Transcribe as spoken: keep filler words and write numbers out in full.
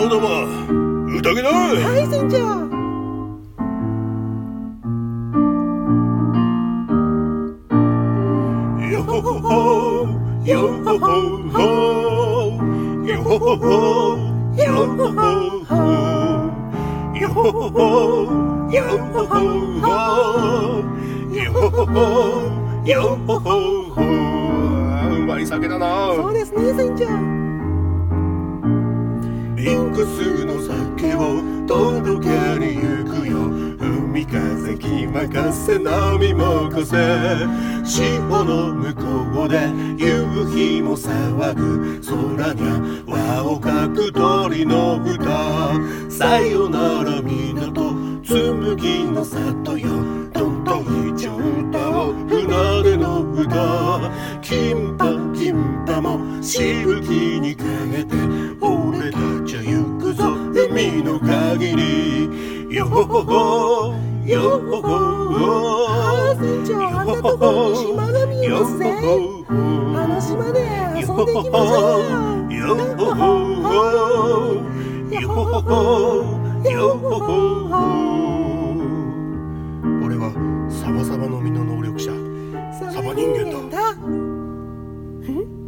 のども、宴だ。 はい船長。 よほほほよほほほよほほほよほほほよほほほよほほほよほほほよほほほ。うまい酒だな。 そうですね船長。 リンクスの酒を届けに行くよ。海風気任せ波任せ。潮の向こうで夕日も騒ぐ。空にゃ輪をかく鳥の歌。さよなら港紬の里よ。どんどん一丁歌を船出の歌。金パ銀パもしぶきにかけて俺たちは行くぞ海の限り。よほほほよほほほ。 ああ船長、あんなところに島が見えますね。あの島で遊んでいきましょうよ。 よほほほよほほよほほ。俺はサバサバの実の能力者サバ人間だ。 ん